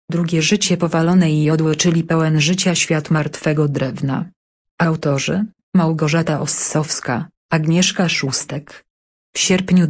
Drugie życie powalone i jodłe, czyli pełen życia świat martwego drewna. Autorzy: Małgorzata Ossowska, Agnieszka Szóstek. W sierpniu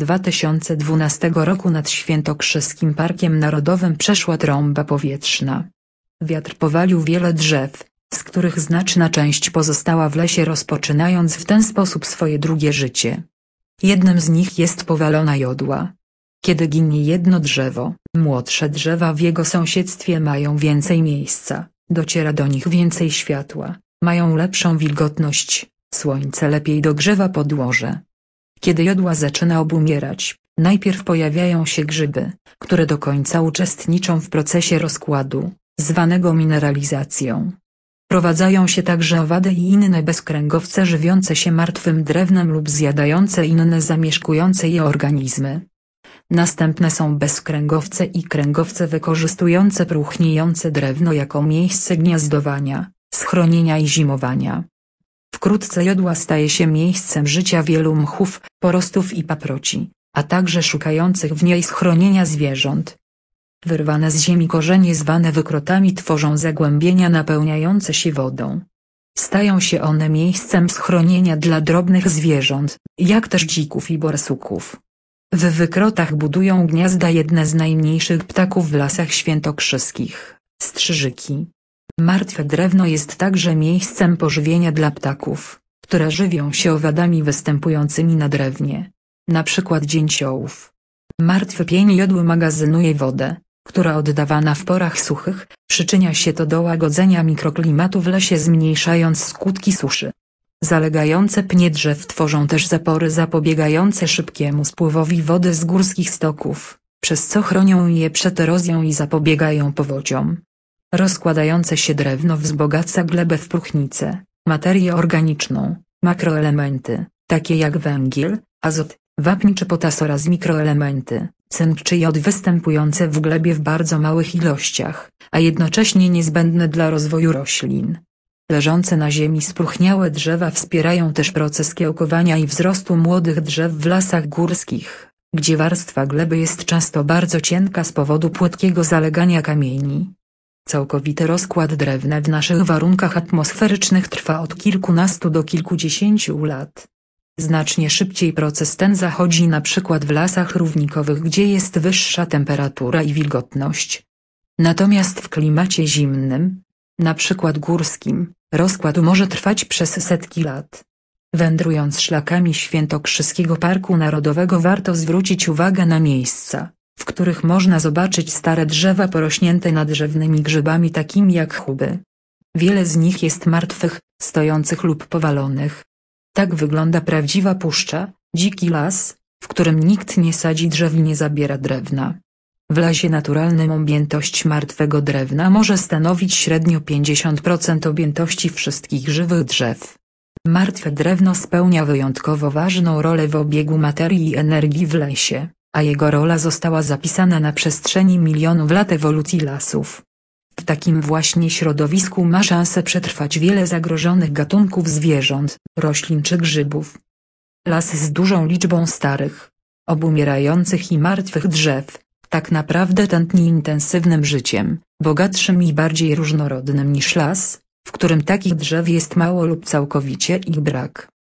2012 roku nad Świętokrzyskim Parkiem Narodowym przeszła trąba powietrzna. Wiatr powalił wiele drzew, z których znaczna część pozostała w lesie, rozpoczynając w ten sposób swoje drugie życie. Jednym z nich jest powalona jodła. Kiedy ginie jedno drzewo, młodsze drzewa w jego sąsiedztwie mają więcej miejsca, dociera do nich więcej światła, mają lepszą wilgotność, słońce lepiej dogrzewa podłoże. Kiedy jodła zaczyna obumierać, najpierw pojawiają się grzyby, które do końca uczestniczą w procesie rozkładu, zwanego mineralizacją. Prowadzają się także owady i inne bezkręgowce żywiące się martwym drewnem lub zjadające inne zamieszkujące je organizmy. Następne są bezkręgowce i kręgowce wykorzystujące próchniejące drewno jako miejsce gniazdowania, schronienia i zimowania. Wkrótce jodła staje się miejscem życia wielu mchów, porostów i paproci, a także szukających w niej schronienia zwierząt. Wyrwane z ziemi korzenie zwane wykrotami tworzą zagłębienia napełniające się wodą. Stają się one miejscem schronienia dla drobnych zwierząt, jak też dzików i borsuków. W wykrotach budują gniazda jedne z najmniejszych ptaków w lasach świętokrzyskich, strzyżyki. Martwe drewno jest także miejscem pożywienia dla ptaków, które żywią się owadami występującymi na drewnie, na przykład dzięciołów. Martwy pień jodły magazynuje wodę, która oddawana w porach suchych, przyczynia się to do łagodzenia mikroklimatu w lesie, zmniejszając skutki suszy. Zalegające pnie drzew tworzą też zapory zapobiegające szybkiemu spływowi wody z górskich stoków, przez co chronią je przed erozją i zapobiegają powodziom. Rozkładające się drewno wzbogaca glebę w próchnicę, materię organiczną, makroelementy, takie jak węgiel, azot, wapń czy potas oraz mikroelementy, cynk czy jod występujące w glebie w bardzo małych ilościach, a jednocześnie niezbędne dla rozwoju roślin. Leżące na ziemi spróchniałe drzewa wspierają też proces kiełkowania i wzrostu młodych drzew w lasach górskich, gdzie warstwa gleby jest często bardzo cienka z powodu płytkiego zalegania kamieni. Całkowity rozkład drewna w naszych warunkach atmosferycznych trwa od kilkunastu do kilkudziesięciu lat. Znacznie szybciej proces ten zachodzi na przykład w lasach równikowych, gdzie jest wyższa temperatura i wilgotność. Natomiast w klimacie zimnym, na przykład górskim, rozkład może trwać przez setki lat. Wędrując szlakami Świętokrzyskiego Parku Narodowego warto zwrócić uwagę na miejsca, w których można zobaczyć stare drzewa porośnięte nadrzewnymi grzybami takimi jak chuby. Wiele z nich jest martwych, stojących lub powalonych. Tak wygląda prawdziwa puszcza, dziki las, w którym nikt nie sadzi drzew i nie zabiera drewna. W lasie naturalnym objętość martwego drewna może stanowić średnio 50% objętości wszystkich żywych drzew. Martwe drewno spełnia wyjątkowo ważną rolę w obiegu materii i energii w lesie, a jego rola została zapisana na przestrzeni milionów lat ewolucji lasów. W takim właśnie środowisku ma szansę przetrwać wiele zagrożonych gatunków zwierząt, roślin czy grzybów. Las z dużą liczbą starych, obumierających i martwych drzew, tak naprawdę tętni intensywnym życiem, bogatszym i bardziej różnorodnym niż las, w którym takich drzew jest mało lub całkowicie ich brak.